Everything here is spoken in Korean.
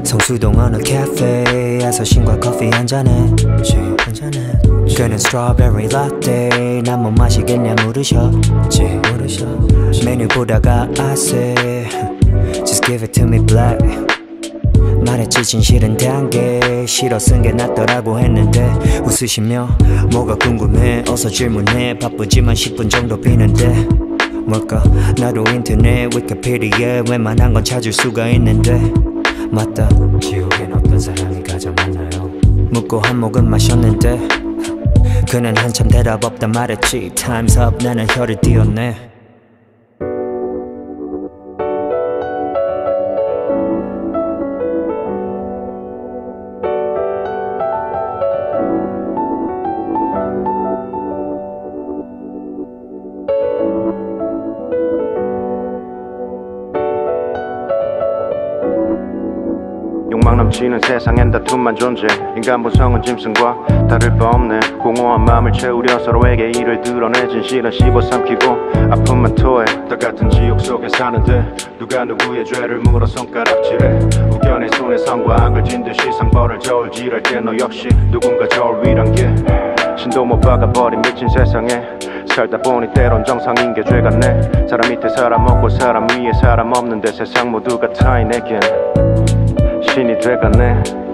성수동 어느 카페에서 신과 커피 한잔해. 그는 스트로베리 라떼. 난 못 마시겠냐 물으셨지. 메뉴 보다가 I say Just give it to me black. 말했지 진실은 단게 싫어 쓴 게 낫더라고 했는데 웃으시며 뭐가 궁금해 어서 질문해. 바쁘지만 10분 정도 비는데 뭘까 나도 인터넷 위키피디아에 웬만한 건 찾을 수가 있는데 맞다 지옥엔 어떤 사람이 가장 많나요 묻고 한 모금 마셨는데 그는 한참 대답 없다 말했지. Time's up. 나는 혀를 띄었네. 욕망 넘치는 세상엔 다툼만 존재. 인간 본성은 짐승과 다를 바 없네. 공허한 마음을 채우려 서로에게 이를 드러내. 진실은 씹어삼키고 아픔만 토해. 다 같은 지옥 속에 사는데 누가 누구의 죄를 물어 손가락질해. 우겨내 손에 선과 악을 진 듯이 상벌을 저울질할 때 너 역시 누군가 저울 위란 게 신도 못 박아버린 미친 세상에 살다 보니 때론 정상인 게 죄 같네. 사람 밑에 사람 없고 사람 위에 사람 없는데 세상 모두가 타인에겐 신이 돼가네.